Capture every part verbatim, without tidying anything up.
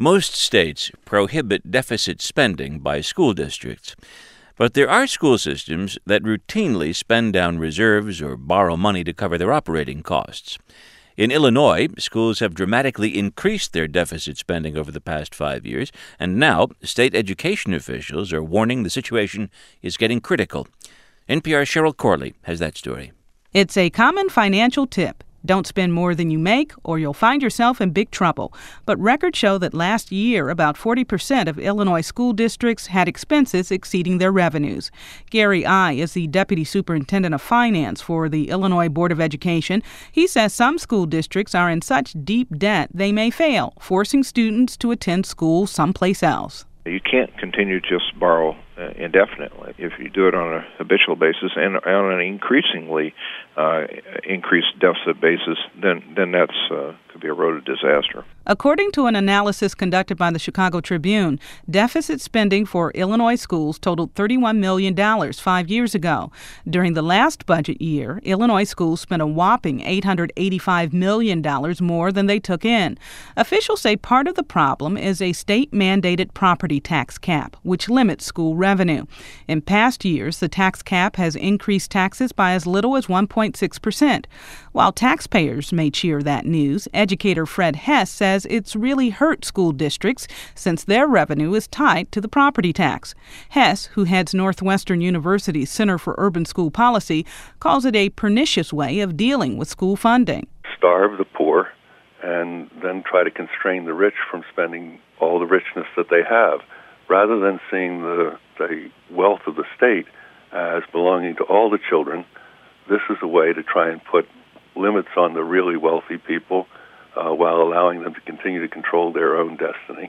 Most states prohibit deficit spending by school districts. But there are school systems that routinely spend down reserves or borrow money to cover their operating costs. In Illinois, schools have dramatically increased their deficit spending over the past five years, and now state education officials are warning the situation is getting critical. N P R's Cheryl Corley has that story. It's a common financial tip. Don't spend more than you make, or you'll find yourself in big trouble. But records show that last year, about forty percent of Illinois school districts had expenses exceeding their revenues. Gary I. is the Deputy Superintendent of Finance for the Illinois Board of Education. He says some school districts are in such deep debt they may fail, forcing students to attend school someplace else. You can't continue to just borrow uh, indefinitely. If you do it on a habitual basis and on an increasingly uh, increased deficit basis, then then that's uh, could be a road to disaster. According to an analysis conducted by the Chicago Tribune, deficit spending for Illinois schools totaled thirty-one million dollars five years ago. During the last budget year, Illinois schools spent a whopping eight hundred eighty-five million dollars more than they took in. Officials say part of the problem is a state-mandated property tax cap, which limits school revenue. In past years, the tax cap has increased taxes by as little as one point six percent. While taxpayers may cheer that news, educator Fred Hess says it's really hurt school districts since their revenue is tied to the property tax. Hess, who heads Northwestern University's Center for Urban School Policy, calls it a pernicious way of dealing with school funding. Starve the poor and then try to constrain the rich from spending all the richness that they have, rather than seeing the, the wealth of the state as belonging to all the children. This is a way to try and put limits on the really wealthy people uh, while allowing them to continue to control their own destiny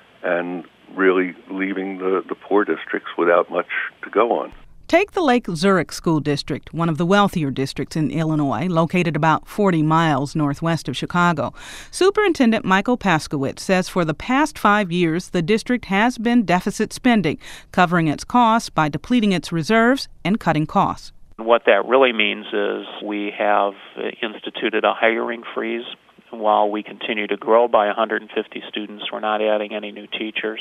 and really leaving the, the poor districts without much to go on. Take the Lake Zurich School District, one of the wealthier districts in Illinois, located about forty miles northwest of Chicago. Superintendent Michael Paskowitz says for the past five years, the district has been deficit spending, covering its costs by depleting its reserves and cutting costs. What that really means is we have instituted a hiring freeze. While we continue to grow by one hundred fifty students, we're not adding any new teachers.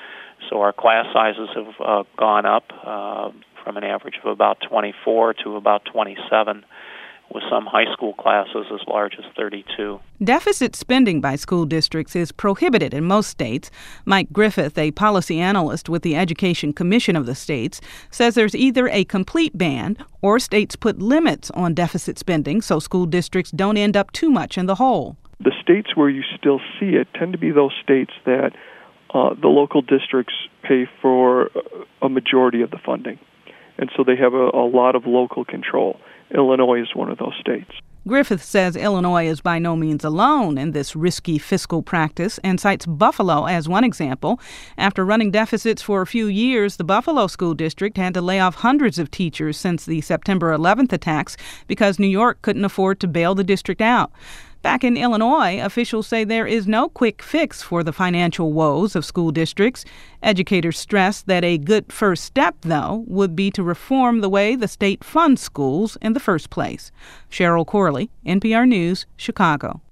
So our class sizes have uh, gone up uh, from an average of about twenty-four to about twenty-seven, with some high school classes as large as thirty-two. Deficit spending by school districts is prohibited in most states. Mike Griffith, a policy analyst with the Education Commission of the states, says there's either a complete ban or states put limits on deficit spending so school districts don't end up too much in the hole. The states where you still see it tend to be those states that uh, the local districts pay for a majority of the funding. And so they have a, a lot of local control. Illinois is one of those states. Griffith says Illinois is by no means alone in this risky fiscal practice and cites Buffalo as one example. After running deficits for a few years, the Buffalo School District had to lay off hundreds of teachers since the September eleventh attacks because New York couldn't afford to bail the district out. Back in Illinois, officials say there is no quick fix for the financial woes of school districts. Educators stress that a good first step, though, would be to reform the way the state funds schools in the first place. Cheryl Corley, N P R News, Chicago.